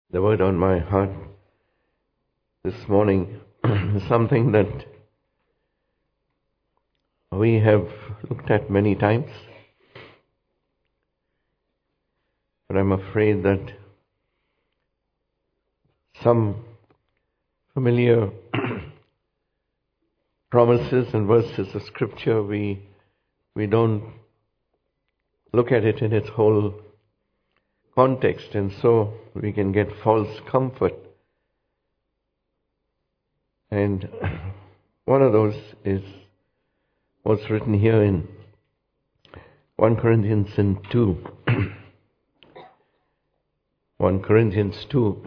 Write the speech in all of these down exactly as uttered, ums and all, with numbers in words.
The word on my heart this morning is something that we have looked at many times, but I'm afraid that some familiar promises and verses of Scripture, we we don't look at it in its whole context, and so we can get false comfort. And one of those is what's written here in First Corinthians two. First Corinthians two.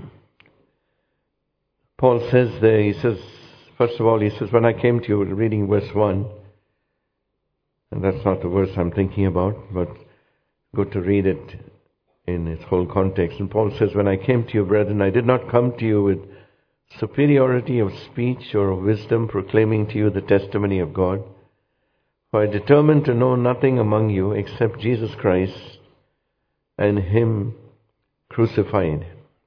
Paul says there, he says, first of all, he says, when I came to you, reading verse one, and that's not the verse I'm thinking about, but good to read it in its whole context. And Paul says, when I came to you, brethren, I did not come to you with superiority of speech or of wisdom, proclaiming to you the testimony of God. For I determined to know nothing among you except Jesus Christ and Him crucified.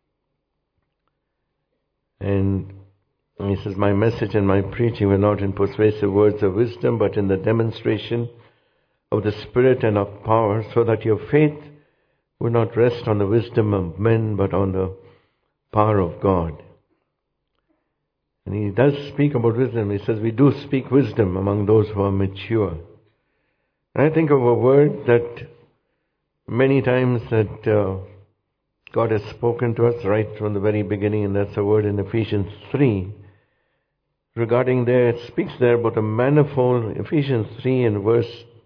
And he says, my message and my preaching were not in persuasive words of wisdom, but in the demonstration of the Spirit and of power, so that your faith would not rest on the wisdom of men, but on the power of God. And he does speak about wisdom. He says, we do speak wisdom among those who are mature. And I think of a word that many times that uh, God has spoken to us right from the very beginning, and that's a word in Ephesians three. Regarding there, it speaks there about a manifold, Ephesians three and verse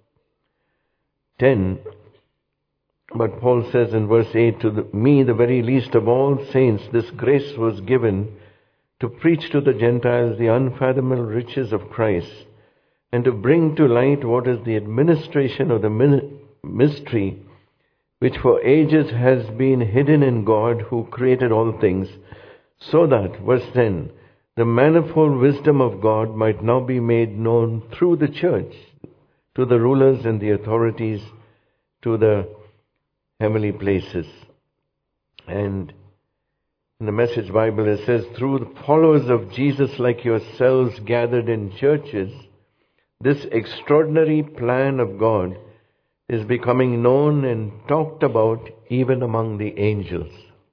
ten. But Paul says in verse eight, to the, me, the very least of all saints, this grace was given to preach to the Gentiles the unfathomable riches of Christ, and to bring to light what is the administration of the mystery, which for ages has been hidden in God who created all things, so that, verse ten, the manifold wisdom of God might now be made known through the church to the rulers and the authorities, to the heavenly places. And in the Message Bible it says, through the followers of Jesus like yourselves gathered in churches, this extraordinary plan of God is becoming known and talked about even among the angels.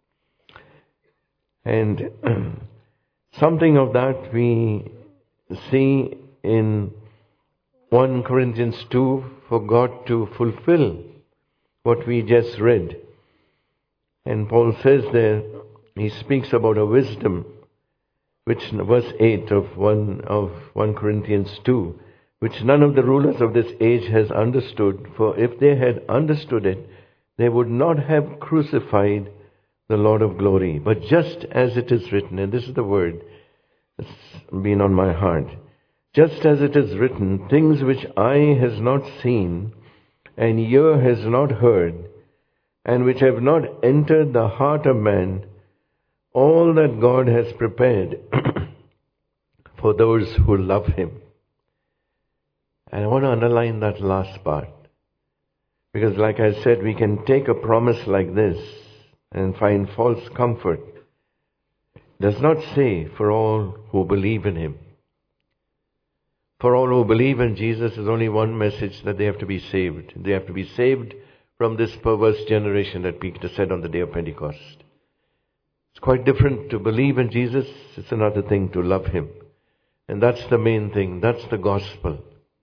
And something of that we see in First Corinthians two, for God to fulfill what we just read. And Paul says there, he speaks about a wisdom, which verse eight of one of First Corinthians two, which none of the rulers of this age has understood, for if they had understood it, they would not have crucified the Lord of glory. But just as it is written, and this is the word that's been on my heart, just as it is written, things which eye has not seen, and ear has not heard, and which have not entered the heart of man, all that God has prepared for those who love Him. And I want to underline that last part, because like I said, we can take a promise like this and find false comfort. It does not say for all who believe in Him. For all who believe in Jesus is only one message, that they have to be saved. They have to be saved from this perverse generation that Peter said on the day of Pentecost. It's quite different to believe in Jesus. It's another thing to love Him. And that's the main thing. That's the gospel.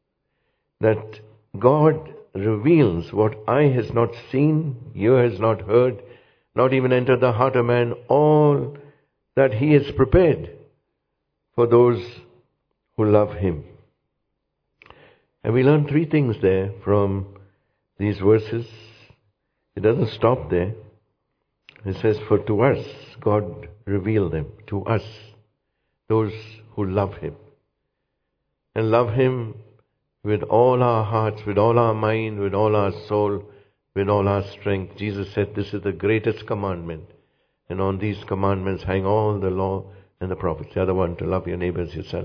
That God reveals what eye has not seen, ear has not heard, not even entered the heart of man, all that He has prepared for those who love Him. And we learn three things there from these verses. It doesn't stop there. It says, for to us, God revealed them. To us, those who love Him. And love Him with all our hearts, with all our mind, with all our soul, with all our strength. Jesus said, this is the greatest commandment. And on these commandments hang all the law and the prophets. The other one, to love your neighbor as yourself.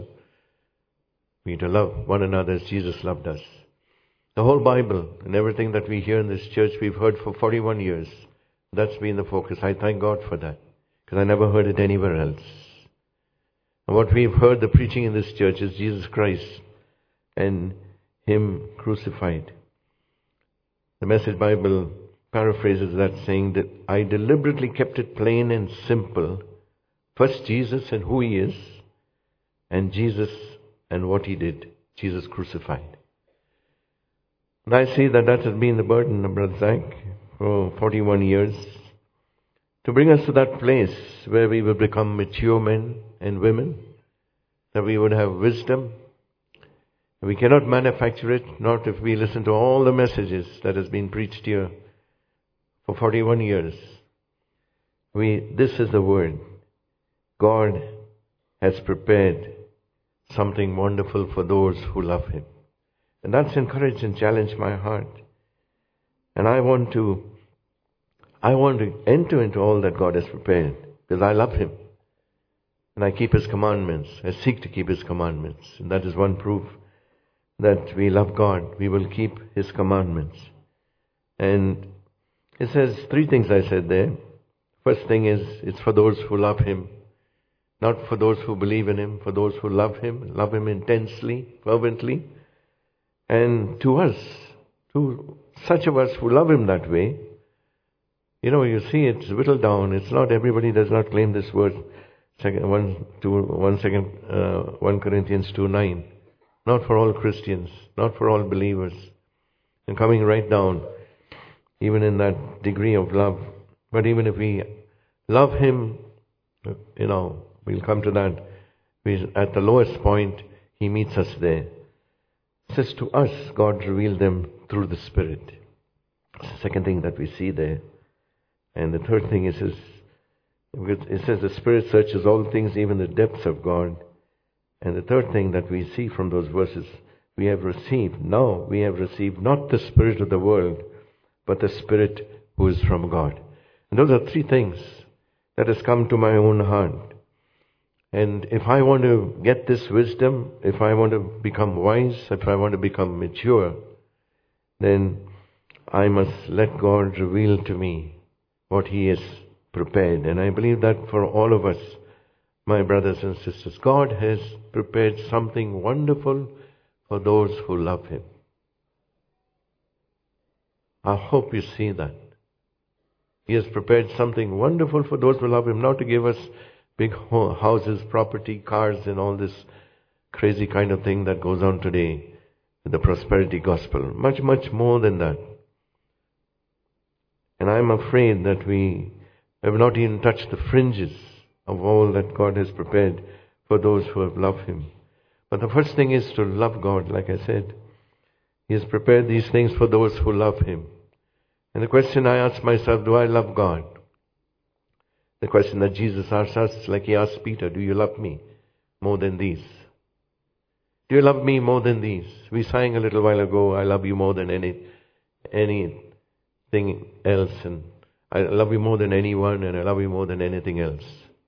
We to love one another as Jesus loved us. The whole Bible and everything that we hear in this church, we've heard for forty-one years. That's been the focus. I thank God for that. because I never heard it anywhere else. And what we've heard the preaching in this church is Jesus Christ and Him crucified. The Message Bible paraphrases that, saying that I deliberately kept it plain and simple. First Jesus and who He is, and Jesus and what He did. Jesus crucified. And I see that that has been the burden of Brother Zach for forty-one years, to bring us to that place where we will become mature men and women, that we would have wisdom. We cannot manufacture it, not if we listen to all the messages that has been preached here for forty-one years. We, this is the word. God has prepared something wonderful for those who love Him. And that's encouraged and challenged my heart. And I want to, I want to enter into all that God has prepared, because I love Him. And I keep His commandments. I seek to keep His commandments. And that is one proof that we love God. We will keep His commandments. And it says three things I said there. First thing is, it's for those who love Him. Not for those who believe in Him, for those who love Him, love Him intensely, fervently. And to us, to such of us who love Him that way, you know, you see it's whittled down. It's not, everybody does not claim this word. Second, one, two, one second, uh, one Corinthians two nine. Not for all Christians, not for all believers. And coming right down, even in that degree of love. But even if we love Him, you know, we'll come to that. We, at the lowest point, He meets us there. It says to us, God revealed them through the Spirit. It's the second thing that we see there. And the third thing is, is it says the Spirit searches all things, even the depths of God. And the third thing that we see from those verses, we have received, now we have received not the spirit of the world, but the Spirit who is from God. And those are three things that has come to my own heart. And if I want to get this wisdom, if I want to become wise, if I want to become mature, then I must let God reveal to me what He has prepared. And I believe that for all of us, my brothers and sisters, God has prepared something wonderful for those who love Him. I hope you see that. He has prepared something wonderful for those who love Him, not to give us big houses, property, cars, and all this crazy kind of thing that goes on today with the prosperity gospel. Much, much more than that. And I'm afraid that we have not even touched the fringes of all that God has prepared for those who have loved Him. But the first thing is to love God, like I said. He has prepared these things for those who love Him. And the question I ask myself, do I love God? The question that Jesus asks us, like He asked Peter, do you love me more than these? Do you love me more than these? We sang a little while ago, I love you more than any anything else, and I love you more than anyone, and I love you more than anything else.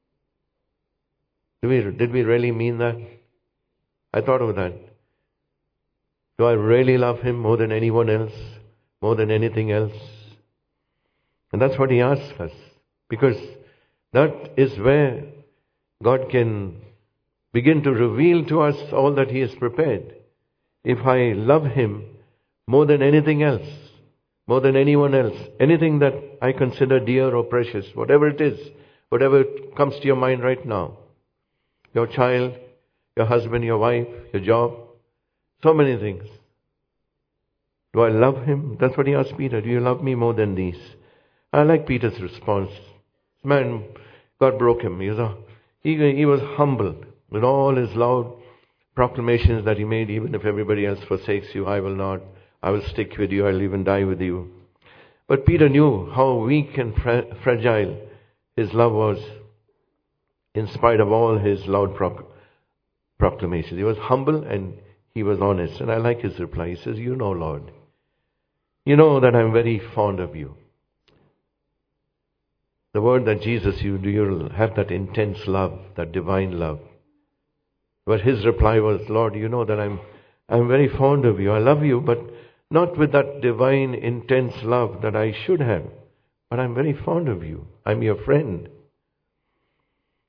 Did we, did we really mean that? I thought of that. Do I really love Him more than anyone else? More than anything else? And that's what He asks us. Because that is where God can begin to reveal to us all that He has prepared. If I love Him more than anything else, more than anyone else, anything that I consider dear or precious, whatever it is, whatever comes to your mind right now, your child, your husband, your wife, your job, so many things. Do I love Him? That's what He asked Peter. Do you love me more than these? I like Peter's response. Man, God broke him. He was, a, he, he was humbled with all his loud proclamations that he made. Even if everybody else forsakes you, I will not. I will stick with you. I'll even die with you. But Peter knew how weak and fra- fragile his love was, in spite of all his loud proc- proclamations. He was humble and he was honest. And I like his reply. He says, you know, Lord, you know that I'm very fond of you. The word that Jesus used, you'll have that intense love, that divine love. But his reply was, Lord, you know that I'm I'm very fond of you. I love you, but not with that divine, intense love that I should have. But I'm very fond of you. I'm your friend.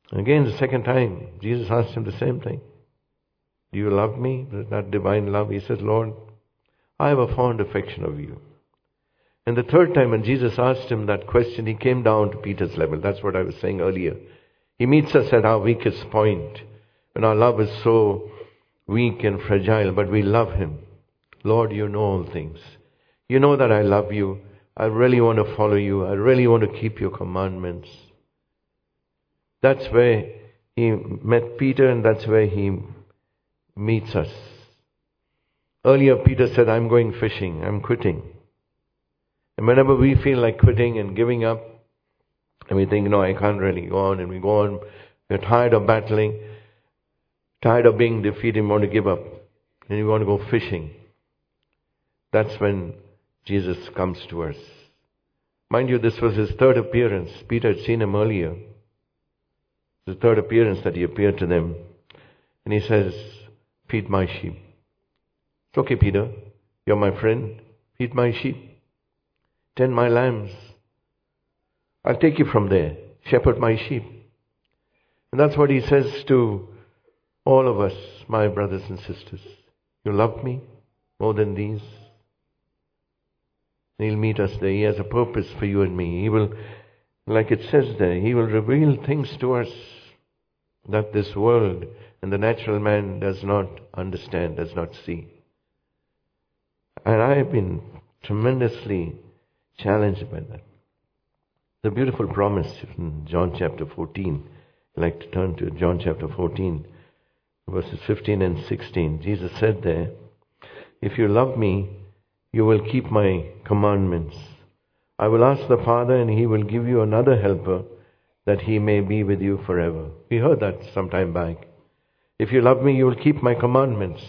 Again, the second time, Jesus asked him the same thing. Do you love me? That divine love. He says, Lord, I have a fond affection of you. And the third time when Jesus asked him that question, he came down to Peter's level. That's what I was saying earlier. He meets us at our weakest point, when our love is so weak and fragile, but we love him. Lord, you know all things. You know that I love you. I really want to follow you. I really want to keep your commandments. That's where he met Peter, and that's where he meets us. Earlier, Peter said, I'm going fishing. I'm quitting. And whenever we feel like quitting and giving up, and we think, no, I can't really go on, and we go on, we're tired of battling, tired of being defeated, we want to give up, and we want to go fishing. That's when Jesus comes to us. Mind you, this was his third appearance. Peter had seen him earlier. The third appearance that he appeared to them. And he says, feed my sheep. It's okay, Peter. You're my friend. Feed my sheep. Tend my lambs. I'll take you from there. Shepherd my sheep. And that's what he says to all of us, my brothers and sisters. You love me more than these? He'll meet us there. He has a purpose for you and me. He will, like it says there, he will reveal things to us that this world and the natural man does not understand, does not see. And I have been tremendously challenged by that. The beautiful promise in John chapter fourteen. I'd like to turn to John chapter fourteen, verses fifteen and sixteen. Jesus said there, if you love me, you will keep my commandments. I will ask the Father, and he will give you another helper, that he may be with you forever. We heard that some time back. If you love me, you will keep my commandments.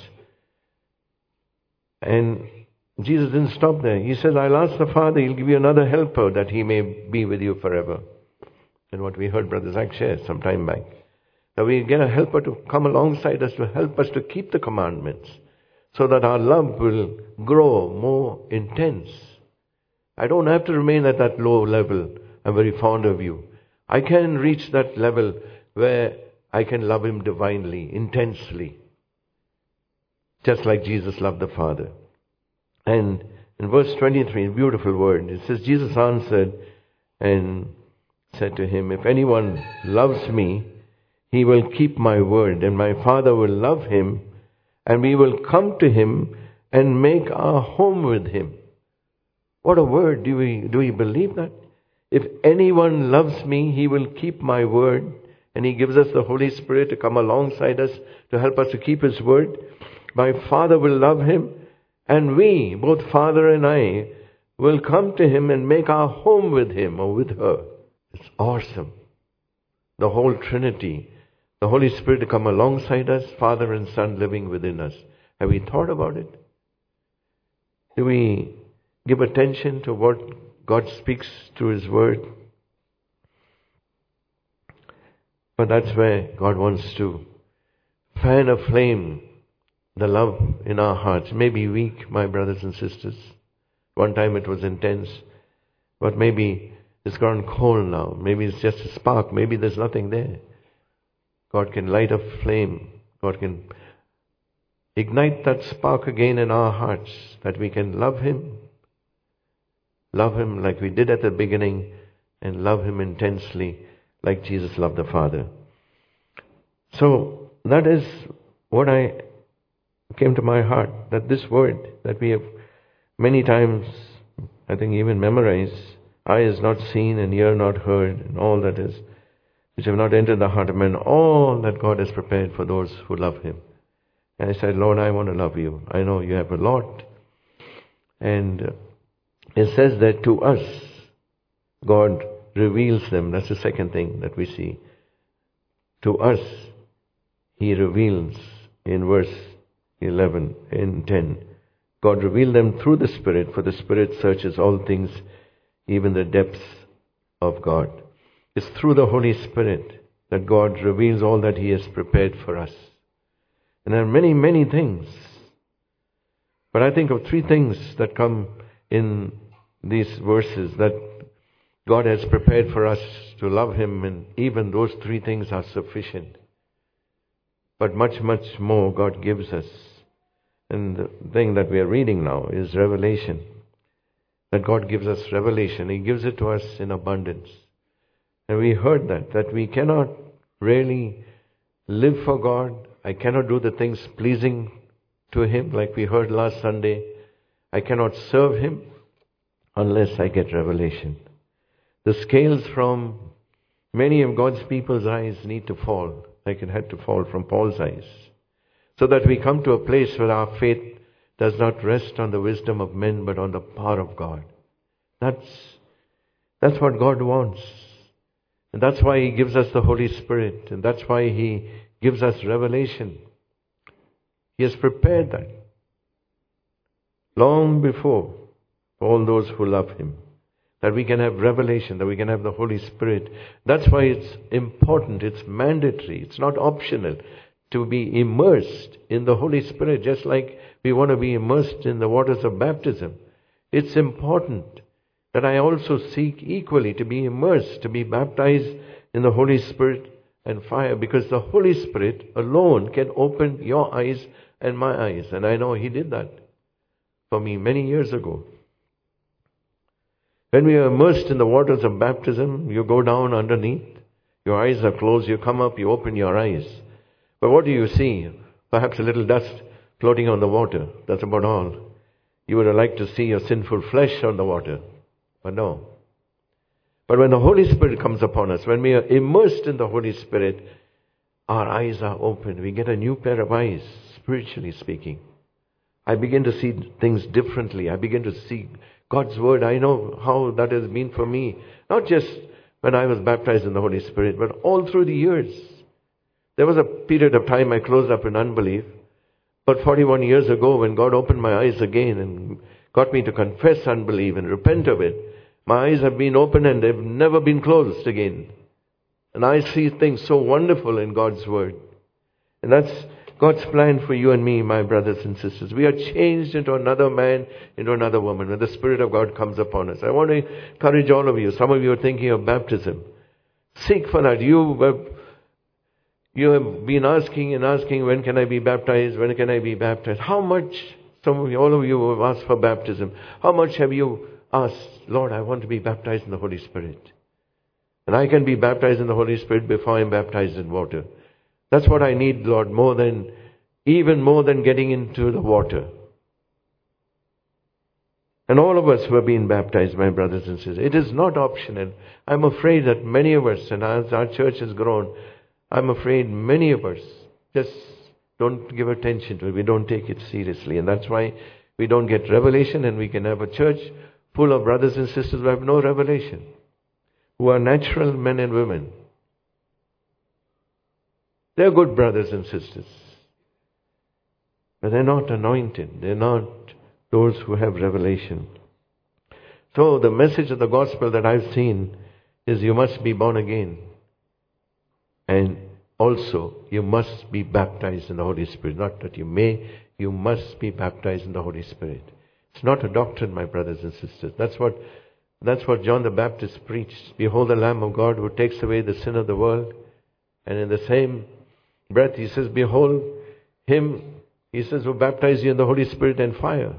And Jesus didn't stop there. He says, I'll ask the Father, he'll give you another helper, that he may be with you forever. And what we heard Brother Zach share some time back. That we get a helper to come alongside us, to help us to keep the commandments, so that our love will grow more intense. I don't have to remain at that low level. I'm very fond of you. I can reach that level where I can love him divinely, intensely. Just like Jesus loved the Father. And in verse twenty-three, a beautiful word, it says, Jesus answered and said to him, if anyone loves me, he will keep my word, and my Father will love him, and we will come to him and make our home with him. What a word. Do we, do we believe that? If anyone loves me, he will keep my word. And he gives us the Holy Spirit to come alongside us to help us to keep his word. My Father will love him. And we, both Father and I, will come to him and make our home with him or with her. It's awesome. The whole Trinity. The Holy Spirit to come alongside us, Father and Son living within us. Have we thought about it? Do we give attention to what God speaks through his word? But that's where God wants to fan a flame, the love in our hearts. May be weak, my brothers and sisters. One time it was intense, but maybe it's gone cold now. Maybe it's just a spark. Maybe there's nothing there. God can light a flame. God can ignite that spark again in our hearts, that we can love him. Love him like we did at the beginning, and love him intensely like Jesus loved the Father. So that is what I came to my heart, that this word that we have many times, I think even memorized, eye is not seen and ear not heard, and all that is, which have not entered the heart of man, all that God has prepared for those who love him. And I said, Lord, I want to love you. I know you have a lot. And uh, it says that to us, God reveals them. That's the second thing that we see. To us, he reveals in verse eleven and ten. God revealed them through the Spirit, for the Spirit searches all things, even the depths of God. It's through the Holy Spirit that God reveals all that he has prepared for us. And there are many, many things. But I think of three things that come in these verses that God has prepared for us to love Him, and even those three things are sufficient. But much, much more God gives us. And the thing that we are reading now is revelation. That God gives us revelation. He gives it to us in abundance. And we heard that, that we cannot really live for God. I cannot do the things pleasing to Him, like we heard last Sunday. I cannot serve Him unless I get revelation. The scales from many of God's people's eyes need to fall, like it had to fall from Paul's eyes, so that we come to a place where our faith does not rest on the wisdom of men, but on the power of God. That's, that's what God wants. And that's why He gives us the Holy Spirit. And that's why He gives us revelation. He has prepared that long before for all those who love Him. That we can have revelation, that we can have the Holy Spirit. That's why it's important, it's mandatory, it's not optional to be immersed in the Holy Spirit, just like we want to be immersed in the waters of baptism. It's important that I also seek equally to be immersed, to be baptized in the Holy Spirit and fire, because the Holy Spirit alone can open your eyes and my eyes. And I know He did that for me many years ago. When we are immersed in the waters of baptism, you go down underneath, your eyes are closed, you come up, you open your eyes. But what do you see? Perhaps a little dust floating on the water. That's about all. You would have liked to see your sinful flesh on the water. But no. But when the Holy Spirit comes upon us, when we are immersed in the Holy Spirit, our eyes are open. We get a new pair of eyes, spiritually speaking. I begin to see things differently. I begin to see God's Word. I know how that has been for me. Not just when I was baptized in the Holy Spirit, but all through the years. There was a period of time I closed up in unbelief. But forty-one years ago, when God opened my eyes again and got me to confess unbelief and repent of it, my eyes have been opened and they've never been closed again. And I see things so wonderful in God's Word. And that's God's plan for you and me, my brothers and sisters. We are changed into another man, into another woman, when the Spirit of God comes upon us. I want to encourage all of you. Some of you are thinking of baptism. Seek for that. You were, you have been asking and asking, when can I be baptized? When can I be baptized? How much, some of you, all of you have asked for baptism. How much have you asked, Lord, I want to be baptized in the Holy Spirit? And I can be baptized in the Holy Spirit before I'm baptized in water. That's what I need, Lord, more than, even more than getting into the water. And all of us who have been baptized, my brothers and sisters, it is not optional. I'm afraid that many of us, and as our church has grown, I'm afraid many of us just don't give attention to it. We don't take it seriously. And that's why we don't get revelation, and we can have a church full of brothers and sisters who have no revelation, who are natural men and women. They're good brothers and sisters, but they're not anointed. They're not those who have revelation. So the message of the gospel that I've seen is you must be born again. And also you must be baptized in the Holy Spirit. Not that you may, you must be baptized in the Holy Spirit. It's not a doctrine, my brothers and sisters. That's what, that's what John the Baptist preached. Behold the Lamb of God who takes away the sin of the world. And in the same breath he says, behold him, he says, who baptize you in the Holy Spirit and fire.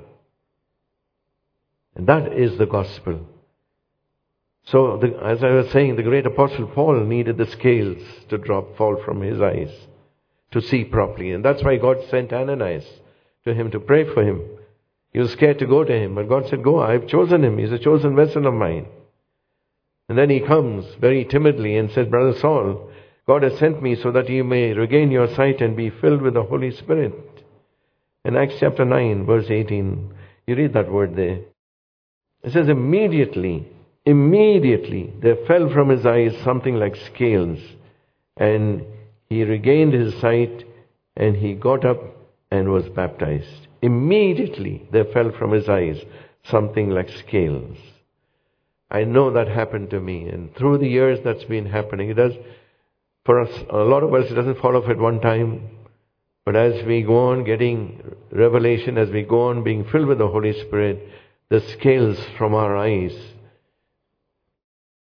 And that is the gospel. So, the, as I was saying, the great apostle Paul needed the scales to drop, fall from his eyes, to see properly. And that's why God sent Ananias to him to pray for him. He was scared to go to him, but God said, go, I've chosen him. He's a chosen vessel of mine. And then he comes very timidly and said, Brother Saul, God has sent me so that you may regain your sight and be filled with the Holy Spirit. In Acts chapter nine, verse eighteen, you read that word there. It says, immediately, immediately there fell from his eyes something like scales, and he regained his sight, and he got up and was baptized. Immediately there fell from his eyes something like scales. I know that happened to me, and through the years that's been happening. It does, for us, a lot of us, it doesn't fall off at one time. But as we go on getting revelation, as we go on being filled with the Holy Spirit, the scales from our eyes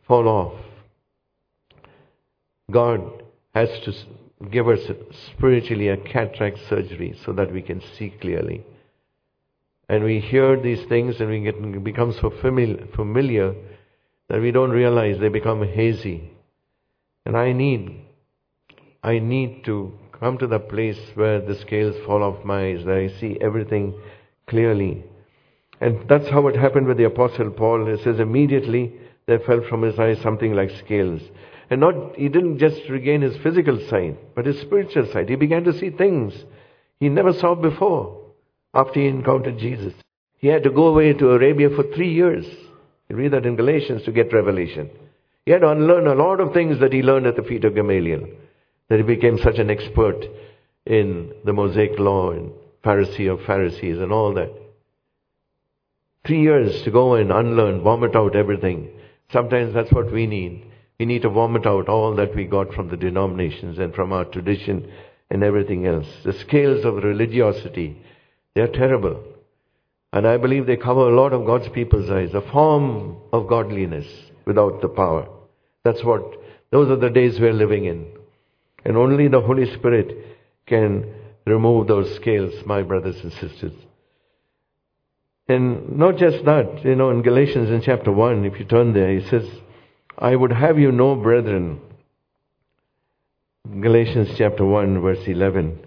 fall off, God has to give us spiritually a cataract surgery so that we can see clearly. And we hear these things and we get become so familiar, familiar that we don't realize they become hazy. And I need, I need to come to the place where the scales fall off my eyes, that I see everything clearly. And that's how it happened with the Apostle Paul. It says immediately there fell from his eyes something like scales. And not, he didn't just regain his physical sight, but his spiritual sight. He began to see things he never saw before after he encountered Jesus. He had to go away to Arabia for three years. You read that in Galatians to get revelation. He had to unlearn a lot of things that he learned at the feet of Gamaliel, that he became such an expert in the Mosaic law and Pharisee of Pharisees and all that. Three years to go and unlearn, vomit out everything. Sometimes that's what we need. We need to vomit out all that we got from the denominations and from our tradition and everything else. The scales of religiosity, they are terrible. And I believe they cover a lot of God's people's eyes. A form of godliness without the power. That's what, those are the days we're living in. And only the Holy Spirit can remove those scales, my brothers and sisters. And not just that, you know, in Galatians in chapter one, if you turn there, he says, I would have you know, brethren, Galatians chapter one, verse eleven,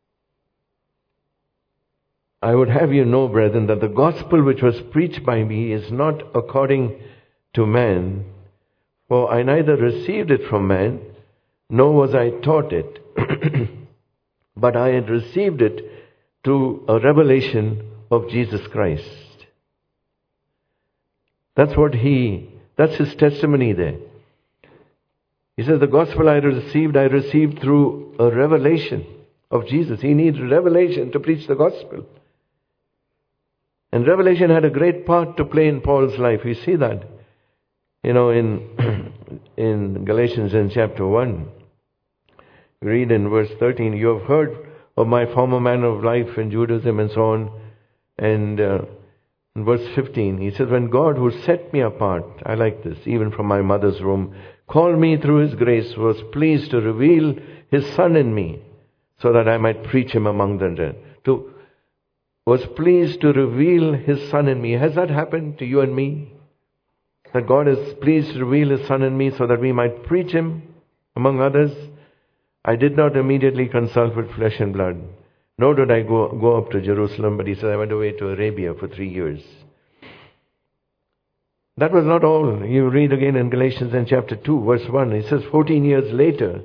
I would have you know, brethren, that the gospel which was preached by me is not according to man, for I neither received it from man, nor was I taught it, but I had received it through a revelation of Jesus Christ. That's what he, that's his testimony there. He says, the gospel I received, I received through a revelation of Jesus. He needs revelation to preach the gospel. And revelation had a great part to play in Paul's life. We see that, you know, in, in Galatians in chapter one. We read in verse thirteen, you have heard of my former manner of life in Judaism and so on. And uh, in verse fifteen, he says, when God who set me apart, I like this, even from my mother's womb, called me through his grace, was pleased to reveal his Son in me, so that I might preach him among the dead. To, was pleased to reveal his Son in me. Has that happened to you and me? That God is pleased to reveal his Son in me so that we might preach him among others? I did not immediately consult with flesh and blood, nor did I go, go up to Jerusalem, but he said, I went away to Arabia for three years. That was not all. You read again in Galatians in chapter two, verse one. It says, fourteen years later,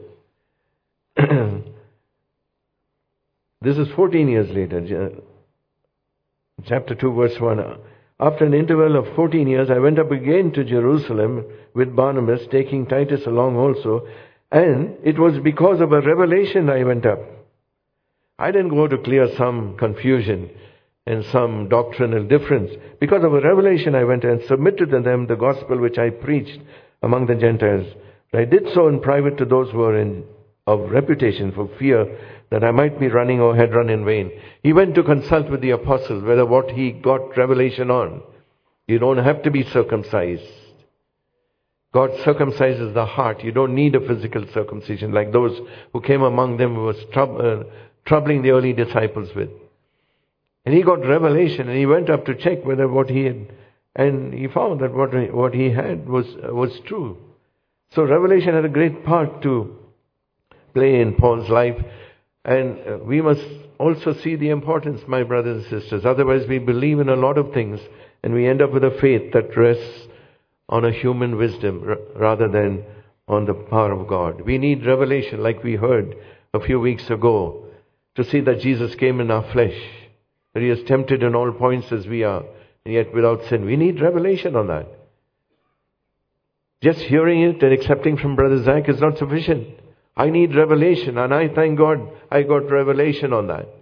this is fourteen years later, chapter two, verse one. After an interval of fourteen years, I went up again to Jerusalem with Barnabas, taking Titus along also, and it was because of a revelation I went up. I didn't go to clear some confusion and some doctrinal difference. Because of a revelation I went and submitted to them the gospel which I preached among the Gentiles. But I did so in private to those who were in, of reputation, for fear that I might be running or had run in vain. He went to consult with the apostles whether what he got revelation on. You don't have to be circumcised. God circumcises the heart. You don't need a physical circumcision like those who came among them who was troub- uh, troubling the early disciples with. And he got revelation and he went up to check whether what he had, and he found that what, what he had was, uh, was true. So revelation had a great part to play in Paul's life. And uh, we must also see the importance, my brothers and sisters. Otherwise we believe in a lot of things and we end up with a faith that rests on a human wisdom r- rather than on the power of God. We need revelation, like we heard a few weeks ago, to see that Jesus came in our flesh, that he is tempted in all points as we are, and yet without sin. We need revelation on that. Just hearing it and accepting from Brother Zach is not sufficient. I need revelation, and I thank God I got revelation on that.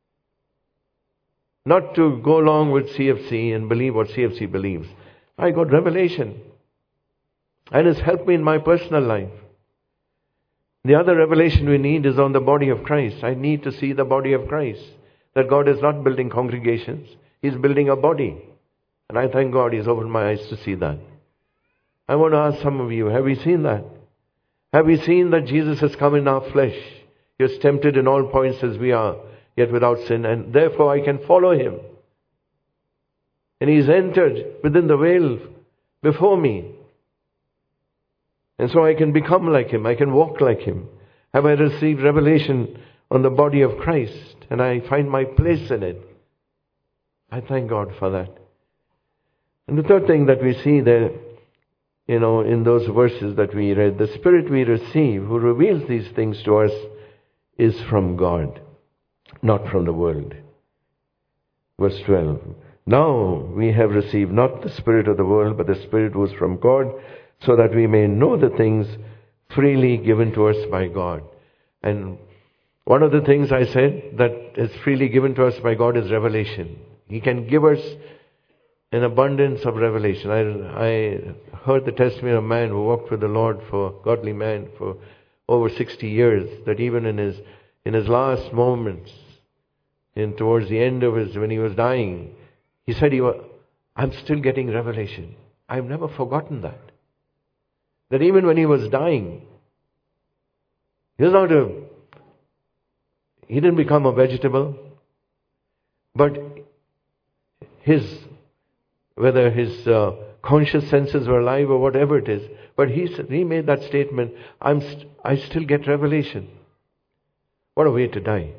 Not to go along with C F C and believe what C F C believes. I got revelation. And it's helped me in my personal life. The other revelation we need is on the body of Christ. I need to see the body of Christ. That God is not building congregations. He's building a body. And I thank God He's opened my eyes to see that. I want to ask some of you, have we seen that? Have we seen that Jesus has come in our flesh? He is tempted in all points as we are, yet without sin, and therefore I can follow him. And he's entered within the veil before me. And so I can become like him. I can walk like him. Have I received revelation on the body of Christ? And I find my place in it. I thank God for that. And the third thing that we see there, you know, in those verses that we read, the Spirit we receive, who reveals these things to us, is from God, not from the world. Verse twelve. Now we have received not the spirit of the world, but the Spirit who is from God, so that we may know the things freely given to us by God. And one of the things I said that is freely given to us by God is revelation. He can give us an abundance of revelation. I, I heard the testimony of a man who walked with the Lord, for a godly man, for over sixty years, that even in his in his last moments, and towards the end of his, when he was dying, he said, he was, I'm still getting revelation. I've never forgotten that. That even when he was dying, he was not a, he didn't become a vegetable, but his, whether his uh, conscious senses were alive or whatever it is, but he he made that statement, I'm st- I still get revelation. What a way to die.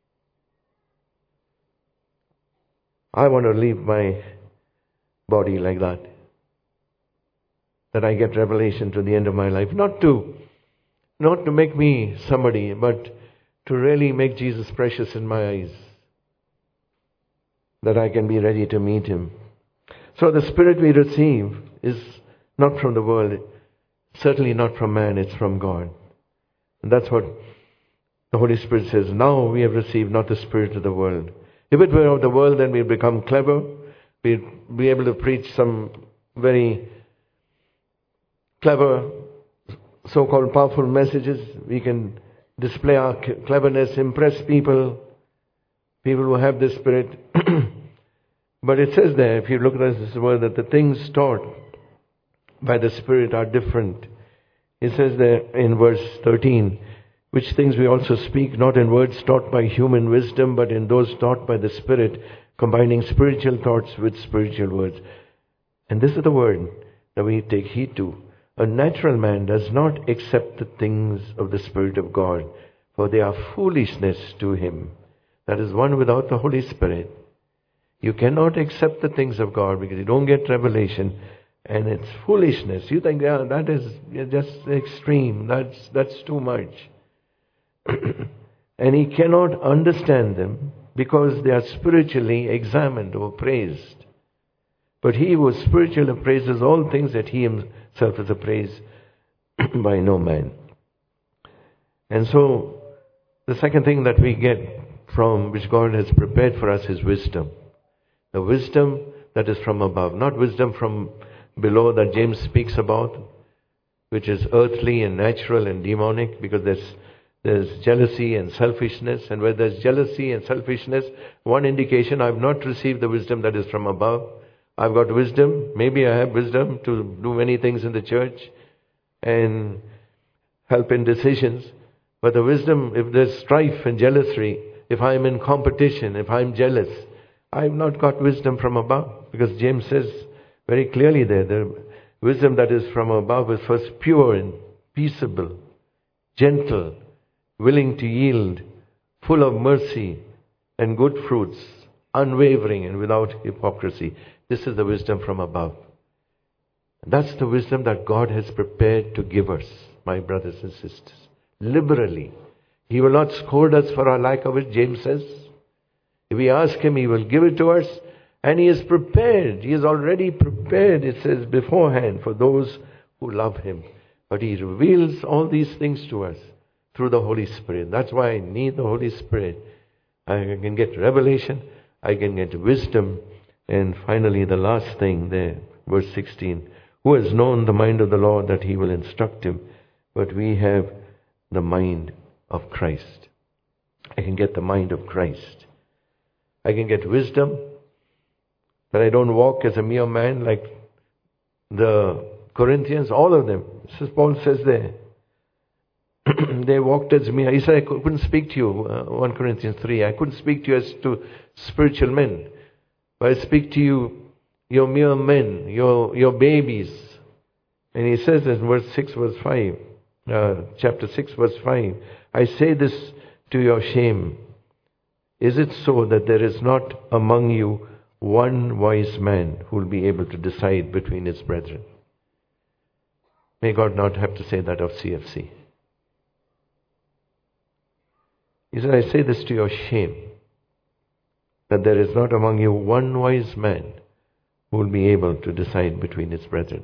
I want to leave my body like that. That I get revelation to the end of my life. Not to, not to make me somebody, but to really make Jesus precious in my eyes. That I can be ready to meet him. So the Spirit we receive is not from the world, certainly not from man, it's from God. And that's what the Holy Spirit says. Now we have received not the spirit of the world. If it were of the world, then we'd become clever. We'd be able to preach some very clever, so-called powerful messages. We can display our cleverness, impress people, people who have this spirit. But it says there, if you look at this word, that the things taught by the Spirit are different. It says there in verse thirteen, which things we also speak, not in words taught by human wisdom, but in those taught by the Spirit, combining spiritual thoughts with spiritual words. And this is the word that we take heed to. A natural man does not accept the things of the Spirit of God, for they are foolishness to him. That is one without the Holy Spirit. You cannot accept the things of God because you don't get revelation, and it's foolishness. You think, yeah, that is just extreme. That's that's too much. And he cannot understand them because they are spiritually examined or appraised. But he who is spiritual appraises all things, that he himself is appraised by no man. And so the second thing that we get from which God has prepared for us is wisdom. The wisdom that is from above, not wisdom from below that James speaks about, which is earthly and natural and demonic, because there's there's jealousy and selfishness, and where there's jealousy and selfishness, one indication, I've not received the wisdom that is from above. I've got wisdom, maybe I have wisdom to do many things in the church and help in decisions, but the wisdom, if there's strife and jealousy, if I'm in competition, if I'm jealous, I've not got wisdom from above, because James says very clearly there, the wisdom that is from above is first pure and peaceable, gentle, willing to yield, full of mercy and good fruits, unwavering and without hypocrisy. This is the wisdom from above. That's the wisdom that God has prepared to give us, my brothers and sisters, liberally. He will not scold us for our lack of it, James says. If we ask him, he will give it to us. And he is prepared. He is already prepared, it says, beforehand for those who love him. But he reveals all these things to us through the Holy Spirit. That's why I need the Holy Spirit. I can get revelation. I can get wisdom. And finally, the last thing there, verse sixteen. Who has known the mind of the Lord that he will instruct him? But we have the mind of Christ. I can get the mind of Christ. I can get wisdom, that I don't walk as a mere man like the Corinthians, all of them. This is Paul says there. They walked as me. He said, I couldn't speak to you, uh, First Corinthians three. I couldn't speak to you as to spiritual men. But I speak to you, you're mere men, you're, you're babies. And he says in verse six, verse five, uh, chapter six, verse five, I say this to your shame. Is it so that there is not among you one wise man who will be able to decide between his brethren? May God not have to say that of C F C. He said, I say this to your shame, that there is not among you one wise man who will be able to decide between his brethren.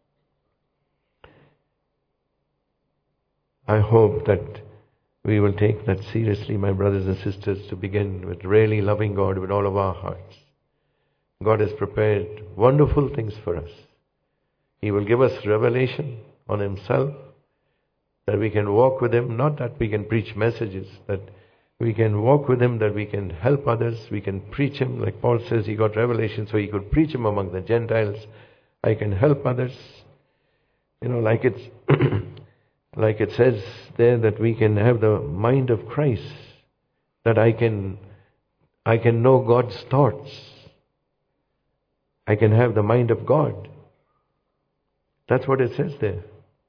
I hope that we will take that seriously, my brothers and sisters, to begin with really loving God with all of our hearts. God has prepared wonderful things for us. He will give us revelation on Himself, that we can walk with Him, not that we can preach messages, that we can walk with Him, that we can help others, we can preach Him. Like Paul says, he got revelation so he could preach Him among the Gentiles. I can help others. You know, like it's like it says there, that we can have the mind of Christ, that I can I can know God's thoughts. I can have the mind of God. That's what it says there.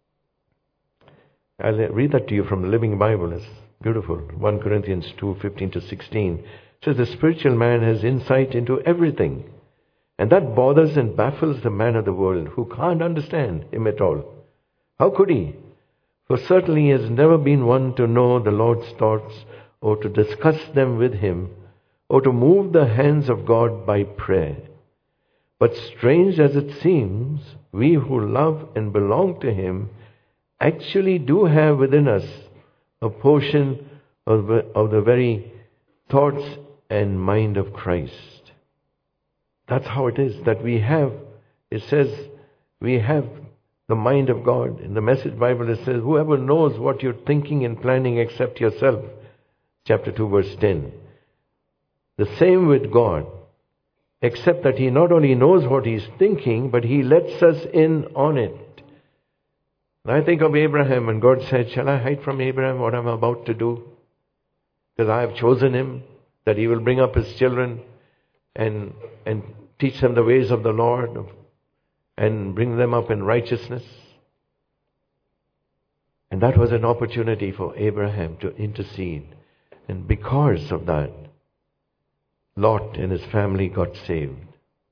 I'll read that to you from the Living Bible. It's beautiful. First Corinthians two, fifteen to sixteen. It says, the spiritual man has insight into everything. And that bothers and baffles the man of the world, who can't understand him at all. How could he? For certainly he has never been one to know the Lord's thoughts, or to discuss them with Him, or to move the hands of God by prayer. But strange as it seems, we who love and belong to Him actually do have within us a portion of the, of the very thoughts and mind of Christ. That's how it is, that we have, it says, we have the mind of God. In the Message Bible it says, whoever knows what you're thinking and planning except yourself. Chapter two, verse ten. The same with God, except that He not only knows what He's thinking, but He lets us in on it. I think of Abraham, and God said, shall I hide from Abraham what I'm about to do? Because I have chosen him, that he will bring up his children and and teach them the ways of the Lord and bring them up in righteousness. And that was an opportunity for Abraham to intercede. And because of that, Lot and his family got saved.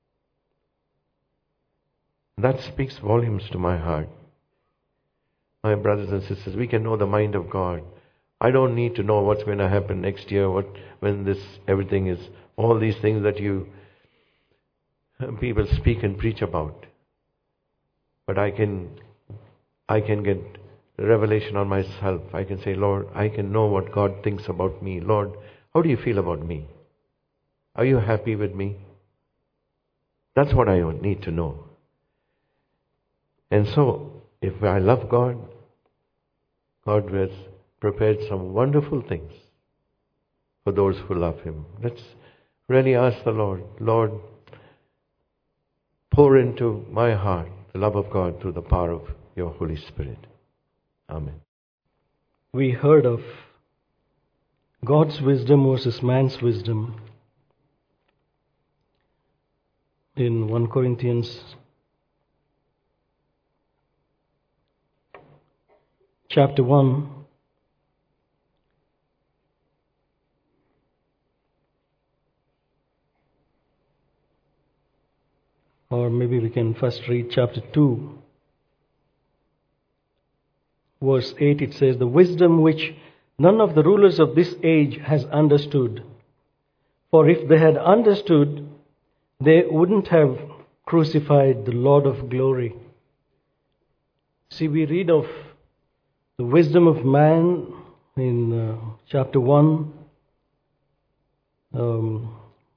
That speaks volumes to my heart. My brothers and sisters, we can know the mind of God. I don't need to know what's going to happen next year, what when this everything is, all these things that you people speak and preach about. But I can I can get revelation on myself. I can say, Lord, I can know what God thinks about me. Lord, how do you feel about me? Are you happy with me? That's what I need to know. And so, if I love God, God has prepared some wonderful things for those who love Him. Let's really ask the Lord, Lord, pour into my heart the love of God through the power of your Holy Spirit. Amen. We heard of God's wisdom versus man's wisdom in First Corinthians chapter one. Or maybe we can first read chapter two. Verse eight, it says, the wisdom which none of the rulers of this age has understood. For if they had understood, they wouldn't have crucified the Lord of glory. See, we read of the wisdom of man in uh, chapter one. Um,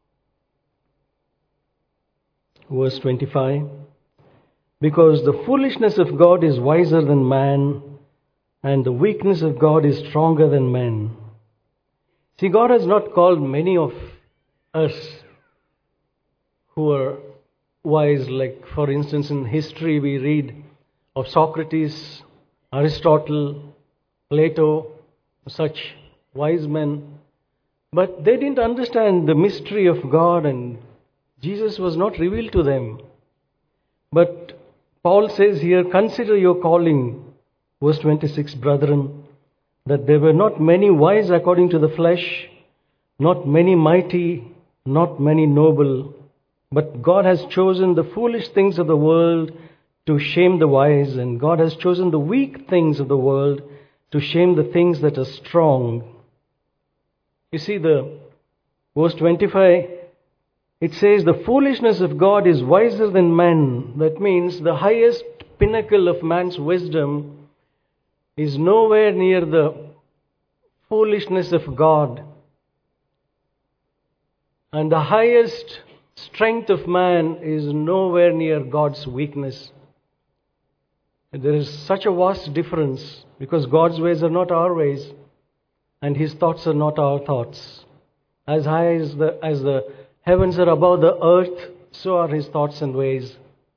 verse twenty-five. Because the foolishness of God is wiser than man, and the weakness of God is stronger than men. See, God has not called many of us who are wise. Like, for instance, in history we read of Socrates, Aristotle, Plato, such wise men. But they didn't understand the mystery of God, and Jesus was not revealed to them. But Paul says here, consider your calling, verse twenty-six, brethren, that there were not many wise according to the flesh, not many mighty, not many noble, but God has chosen the foolish things of the world to shame the wise, and God has chosen the weak things of the world to shame the things that are strong. You see, the verse twenty-five, it says, the foolishness of God is wiser than men. That means the highest pinnacle of man's wisdom is nowhere near the foolishness of God. And the highest strength of man is nowhere near God's weakness. There is such a vast difference because God's ways are not our ways and His thoughts are not our thoughts. As high as the, as the heavens are above the earth, so are His thoughts and ways.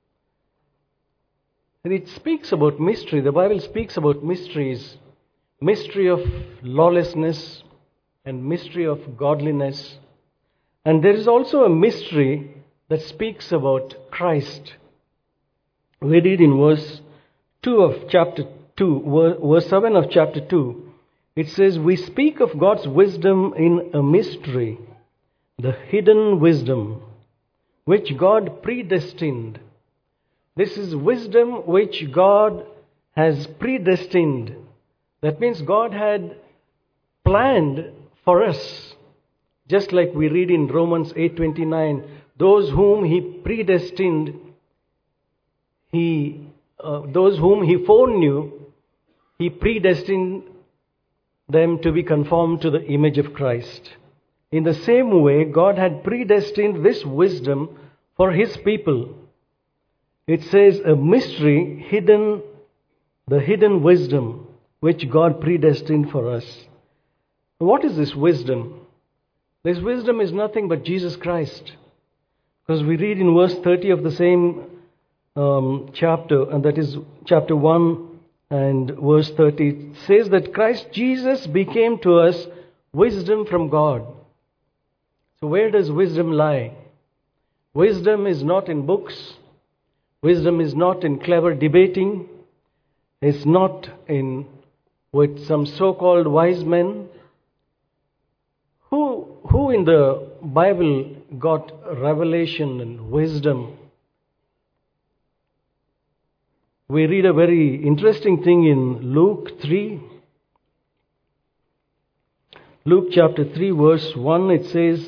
And it speaks about mystery. The Bible speaks about mysteries. Mystery of lawlessness and mystery of godliness. And there is also a mystery that speaks about Christ. We read in verse two of chapter two, verse seven of chapter two, it says, we speak of God's wisdom in a mystery, the hidden wisdom, which God predestined. This is wisdom which God has predestined. That means God had planned for us. Just like we read in Romans eight twenty-nine, those whom He predestined, He, uh, those whom He foreknew, He predestined them to be conformed to the image of Christ. In the same way, God had predestined this wisdom for His people. It says a mystery hidden, the hidden wisdom which God predestined for us. What is this wisdom? This wisdom is nothing but Jesus Christ. Because we read in verse thirty of the same um, chapter, and that is chapter one and verse thirty, it says that Christ Jesus became to us wisdom from God. So where does wisdom lie? Wisdom is not in books. Wisdom is not in clever debating. It's not in with some so-called wise men. Who, who in the Bible got revelation and wisdom? We read a very interesting thing in Luke three. Luke chapter three verse one, it says,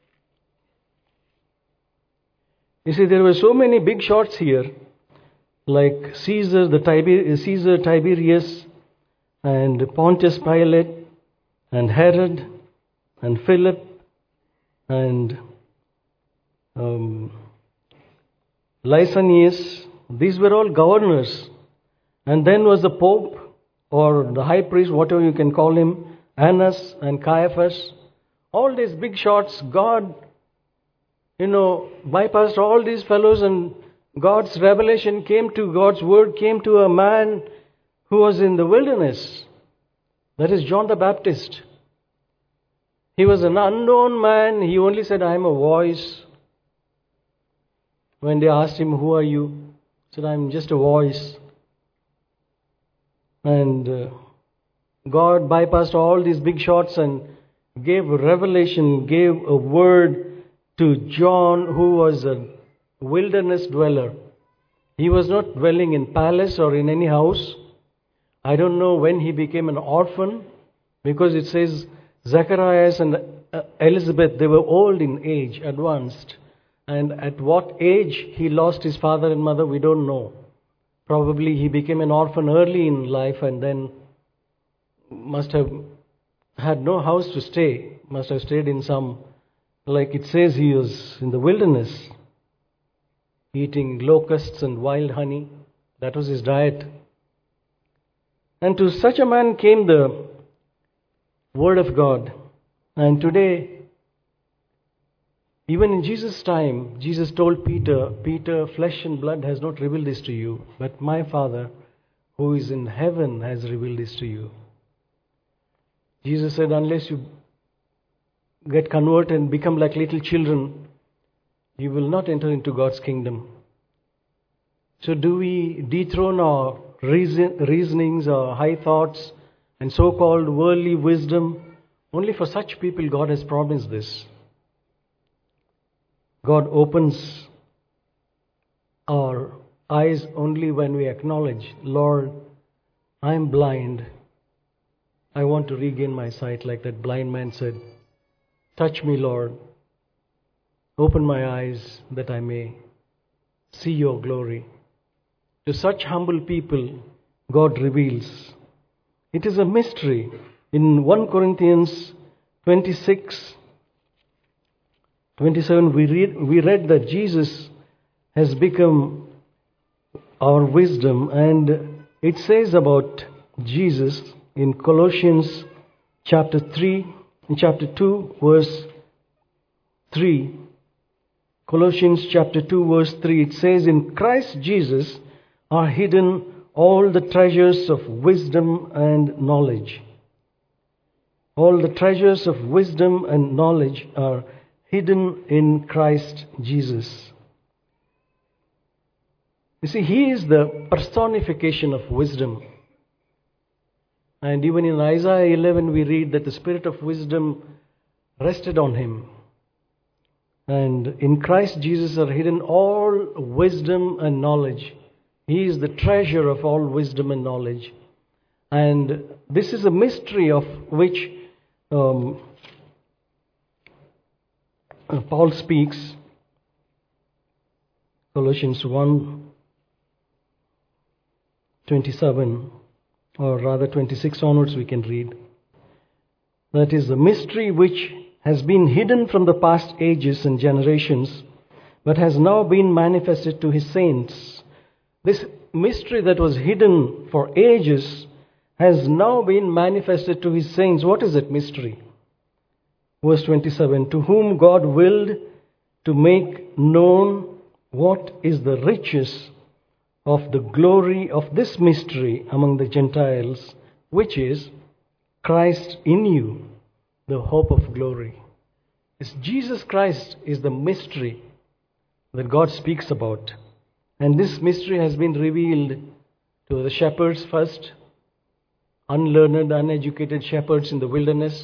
you see, there were so many big shots here, like Caesar, the Tiber, Caesar Tiberius, and Pontius Pilate, and Herod, and Philip, and um, Lysanias. These were all governors. And then was the Pope, or the High Priest, whatever you can call him, Annas and Caiaphas. All these big shots, God, you know, bypassed all these fellows, and God's revelation came to, God's word came to a man who was in the wilderness. That is John the Baptist. He was an unknown man. He only said, I am a voice. When they asked him, who are you? He said, I am just a voice. And uh, God bypassed all these big shots and gave a revelation, gave a word to John, who was a wilderness dweller. He was not dwelling in palace or in any house. I don't know when he became an orphan, because it says Zacharias and Elizabeth, they were old in age, advanced. And at what age he lost his father and mother, we don't know. Probably he became an orphan early in life and then must have had no house to stay. Must have stayed in some, like it says, he was in the wilderness, eating locusts and wild honey. That was his diet. And to such a man came the Word of God. And today, Even in Jesus' time, Jesus told Peter, Peter, flesh and blood has not revealed this to you, but my Father who is in heaven has revealed this to you. Jesus said, unless you get converted and become like little children, you will not enter into God's kingdom. So do we dethrone our reason, reasonings, our high thoughts, and so-called worldly wisdom? Only for such people God has promised this. God opens our eyes only when we acknowledge, Lord, I am blind. I want to regain my sight, like that blind man said. Touch me, Lord. Open my eyes that I may see your glory. To such humble people, God reveals. It is a mystery. In First Corinthians twenty-six, twenty-seven, we read, we read that Jesus has become our wisdom, and it says about Jesus in Colossians chapter three, in chapter two, verse three. Colossians chapter two, verse three, it says, in Christ Jesus are hidden all the treasures of wisdom and knowledge. All the treasures of wisdom and knowledge are hidden in Christ Jesus. You see, He is the personification of wisdom. And even in Isaiah eleven, we read that the Spirit of wisdom rested on Him. And in Christ Jesus are hidden all wisdom and knowledge. He is the treasure of all wisdom and knowledge. And this is a mystery of which um, Paul speaks. Colossians one twenty-seven, or rather twenty-six onwards we can read. That is the mystery which has been hidden from the past ages and generations, but has now been manifested to His saints. This mystery that was hidden for ages has now been manifested to His saints. What is that mystery? Verse twenty-seven, to whom God willed to make known what is the riches of the glory of this mystery among the Gentiles, which is Christ in you, the hope of glory. It's Jesus Christ is the mystery that God speaks about. And this mystery has been revealed to the shepherds first, unlearned, uneducated shepherds in the wilderness,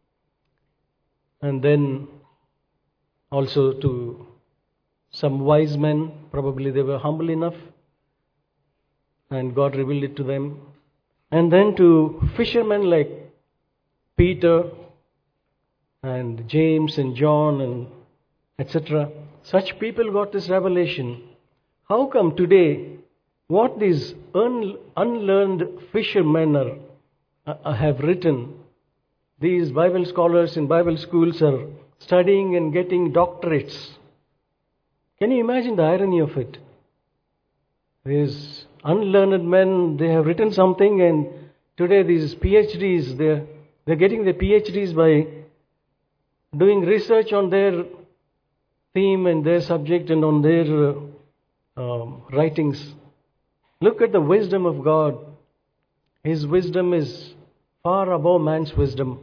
and then also to some wise men. Probably they were humble enough, and God revealed it to them. And then to fishermen like Peter and James and John and et cetera. Such people got this revelation. How come today what these un- unlearned fishermen are, uh, have written, these Bible scholars in Bible schools are studying and getting doctorates? Can you imagine the irony of it? These unlearned men, they have written something, and today these PhDs, they're, they're getting their PhDs by doing research on their theme and their subject and on their uh, um, writings. Look at the wisdom of God. His wisdom is far above man's wisdom.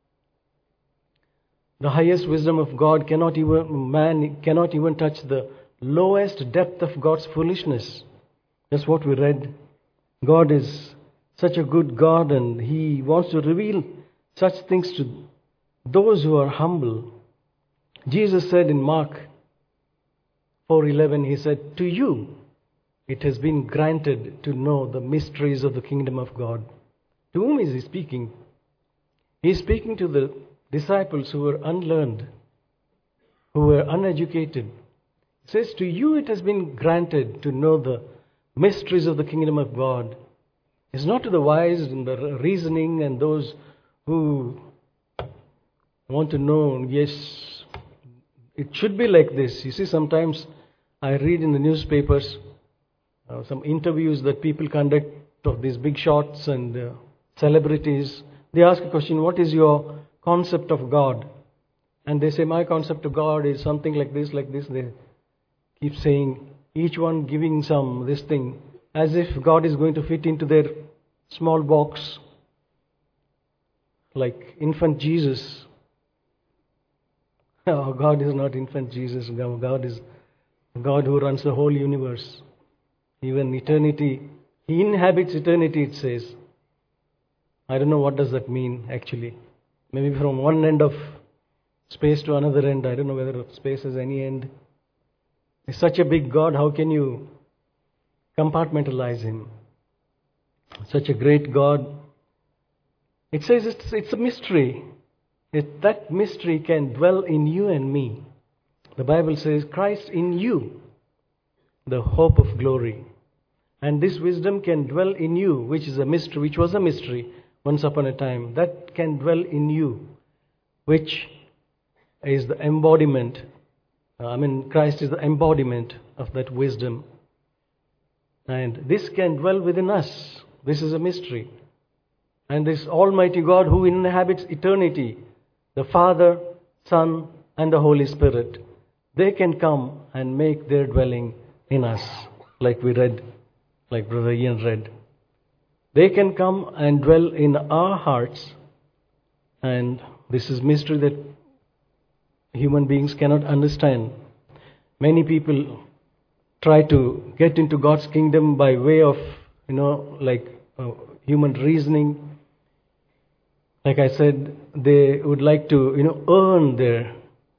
The highest wisdom of God cannot even, man cannot even touch the lowest depth of God's foolishness. That's what we read. God is such a good God, and He wants to reveal such things to those who are humble. Jesus said in Mark four eleven, He said, to you it has been granted to know the mysteries of the kingdom of God. To whom is He speaking? He is speaking to the disciples who were unlearned, who were uneducated. He says, to you it has been granted to know the mysteries of the kingdom of God. It's not to the wise and the reasoning and those who want to know, yes, it should be like this. You see, sometimes I read in the newspapers uh, some interviews that people conduct of these big shots and uh, celebrities. They ask a question, what is your concept of God? And they say, my concept of God is something like this, like this. They keep saying, each one giving some this thing, as if God is going to fit into their small box, like infant Jesus. Oh, God is not infant Jesus. God is God who runs the whole universe. Even eternity. He inhabits eternity, it says. I don't know what does that mean, actually. Maybe from one end of space to another end. I don't know whether space has any end. He's such a big God, how can you compartmentalize Him? Such a great God. It says it's, it's a mystery. It, that mystery can dwell in you and me. The Bible says, Christ in you, the hope of glory. And this wisdom can dwell in you, which is a mystery, which was a mystery once upon a time. That can dwell in you, which is the embodiment. I mean, Christ is the embodiment of that wisdom. And this can dwell within us. This is a mystery. And this Almighty God who inhabits eternity, the Father, Son, and the Holy Spirit, they can come and make their dwelling in us, like we read, like Brother Ian read. They can come and dwell in our hearts, and this is mystery that human beings cannot understand. Many people try to get into God's kingdom by way of, you know, like uh, human reasoning. Like I said, they would like to, you know, earn their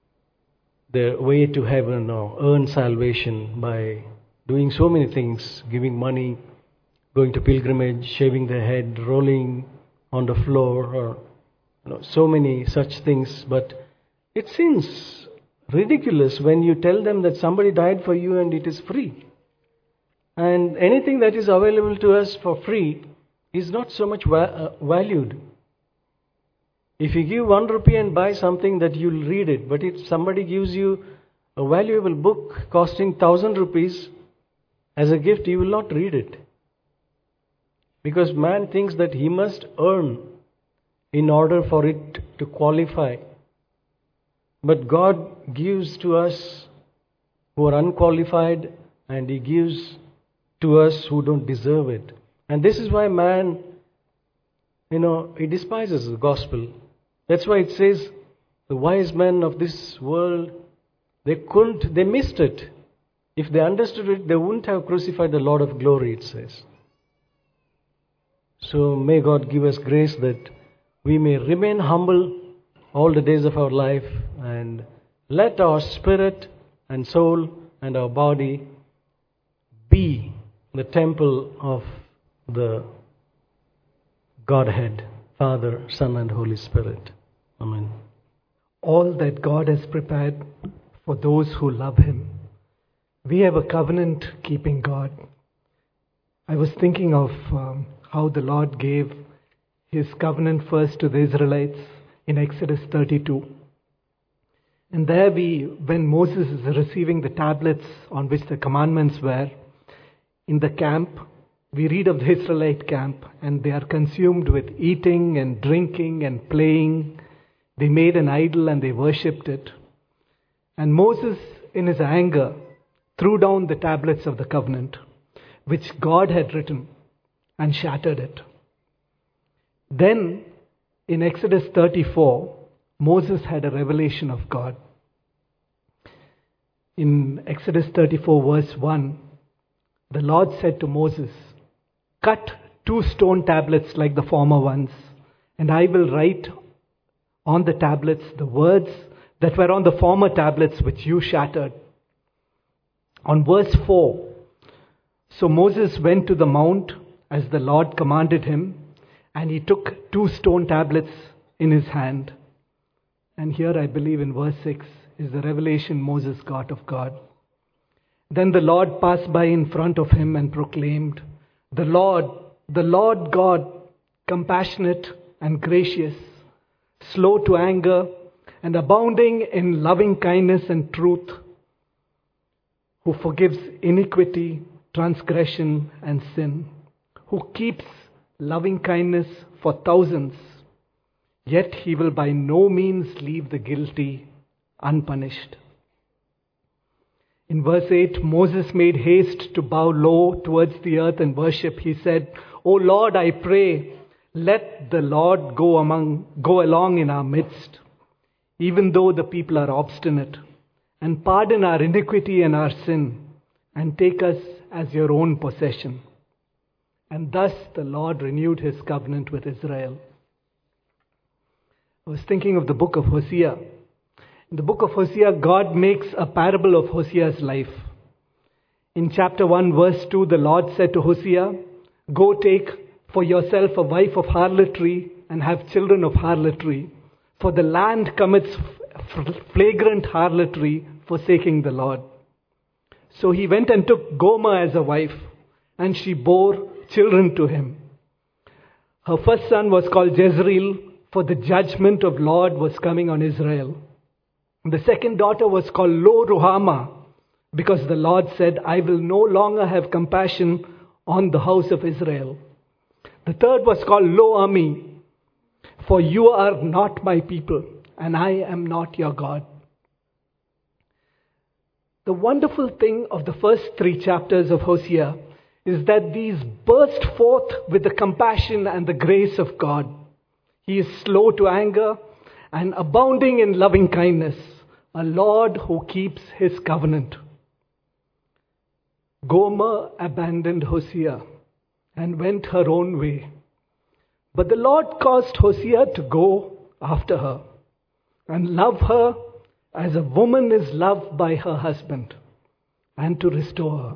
their way to heaven or earn salvation by doing so many things, giving money, going to pilgrimage, shaving their head, rolling on the floor, or you know, so many such things. But it seems ridiculous when you tell them that somebody died for you and it is free. And anything that is available to us for free is not so much va- uh, valued. If you give one rupee and buy something, that you'll read it. But if somebody gives you a valuable book costing thousand rupees as a gift, you will not read it. Because man thinks that he must earn in order for it to qualify. But God gives to us who are unqualified, and He gives to us who don't deserve it. And this is why man, you know, he despises the gospel. That's why it says the wise men of this world, they couldn't, they missed it. If they understood it, they wouldn't have crucified the Lord of glory, it says. So may God give us grace that we may remain humble all the days of our life, and let our spirit and soul and our body be the temple of the Godhead, Father, Son, and Holy Spirit. Amen. All that God has prepared for those who love Him. We have a covenant-keeping God. I was thinking of um, how the Lord gave His covenant first to the Israelites in Exodus thirty-two. And there we, when Moses is receiving the tablets on which the commandments were, in the camp, we read of the Israelite camp, and they are consumed with eating and drinking and playing. They made an idol and they worshipped it. And Moses, in his anger, threw down the tablets of the covenant, which God had written, and shattered it. Then, in Exodus thirty-four, Moses had a revelation of God. In Exodus thirty-four, verse one, the Lord said to Moses, "Cut two stone tablets like the former ones, and I will write on the tablets the words that were on the former tablets which you shattered." On verse four, so Moses went to the mount as the Lord commanded him, and he took two stone tablets in his hand. And here I believe in verse six is the revelation Moses got of God. Then the Lord passed by in front of him and proclaimed, "The Lord, the Lord God, compassionate and gracious, slow to anger, and abounding in loving kindness and truth, who forgives iniquity, transgression, and sin, who keeps loving kindness for thousands, yet He will by no means leave the guilty unpunished. In verse eight, Moses made haste to bow low towards the earth and worship. He said, "O Lord, I pray, let the Lord go among, go along in our midst, even though the people are obstinate, and pardon our iniquity and our sin, and take us as your own possession." And thus the Lord renewed his covenant with Israel. I was thinking of the book of Hosea. In the book of Hosea, God makes a parable of Hosea's life. In chapter one, verse two, the Lord said to Hosea, "Go take for yourself a wife of harlotry and have children of harlotry, for the land commits flagrant harlotry, forsaking the Lord." So he went and took Gomer as a wife, and she bore children to him. Her first son was called Jezreel, for the judgment of Lord was coming on Israel. The second daughter was called Lo-Ruhamah, because the Lord said, "I will no longer have compassion on the house of Israel." The third was called Lo-Ammi, "For you are not my people, and I am not your God." The wonderful thing of the first three chapters of Hosea is that these burst forth with the compassion and the grace of God. He is slow to anger and abounding in loving kindness, a Lord who keeps his covenant. Gomer abandoned Hosea and went her own way. But the Lord caused Hosea to go after her and love her as a woman is loved by her husband, and to restore her.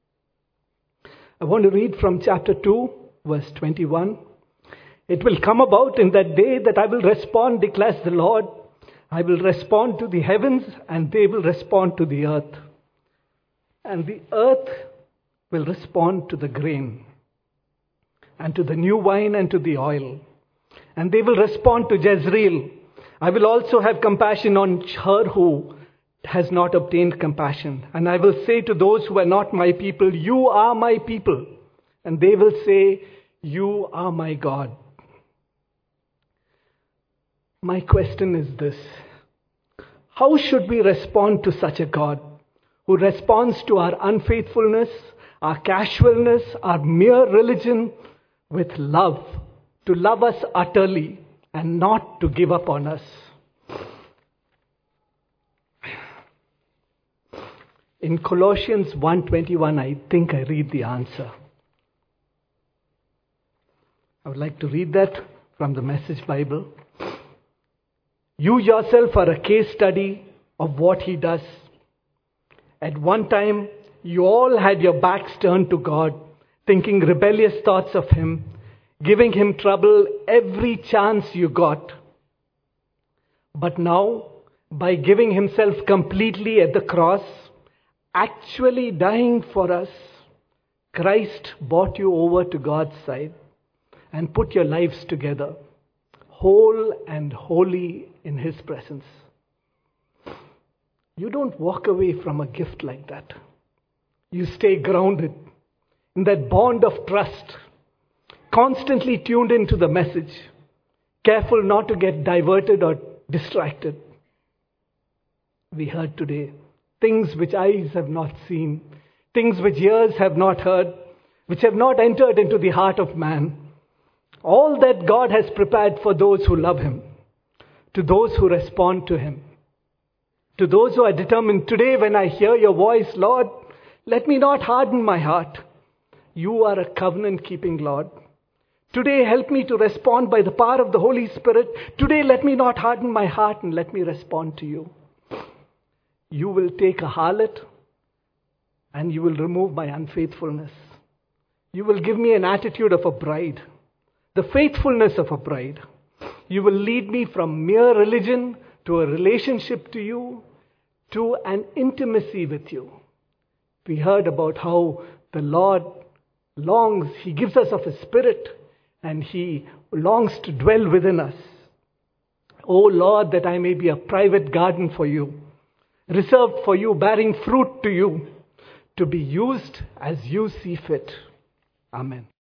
I want to read from chapter two, verse twenty-one. "It will come about in that day that I will respond, declares the Lord. I will respond to the heavens, and they will respond to the earth. And the earth will respond to the grain, and to the new wine, and to the oil. And they will respond to Jezreel. I will also have compassion on her who has not obtained compassion. And I will say to those who are not my people, 'You are my people.' And they will say, 'You are my God.'" My question is this: how should we respond to such a God who responds to our unfaithfulness, our casualness, our mere religion with love, to love us utterly and not to give up on us? In Colossians one twenty-one, I think I read the answer. I would like to read that from the Message Bible. "You yourself are a case study of what he does. At one time, you all had your backs turned to God, thinking rebellious thoughts of him, giving him trouble every chance you got. But now, by giving himself completely at the cross, actually dying for us, Christ brought you over to God's side and put your lives together, whole and holy in his presence." You don't walk away from a gift like that. You stay grounded in that bond of trust, constantly tuned into the message, careful not to get diverted or distracted. We heard today things which eyes have not seen, things which ears have not heard, which have not entered into the heart of man. All that God has prepared for those who love him, to those who respond to him, to those who are determined, "Today when I hear your voice, Lord, let me not harden my heart. You are a covenant-keeping Lord. Today help me to respond by the power of the Holy Spirit. Today let me not harden my heart and let me respond to you." You will take a harlot and you will remove my unfaithfulness. You will give me an attitude of a bride, the faithfulness of a bride. You will lead me from mere religion to a relationship to you, to an intimacy with you. We heard about how the Lord longs, he gives us of his Spirit, and he longs to dwell within us. "Oh Lord, that I may be a private garden for you, reserved for you, bearing fruit to you, to be used as you see fit." Amen.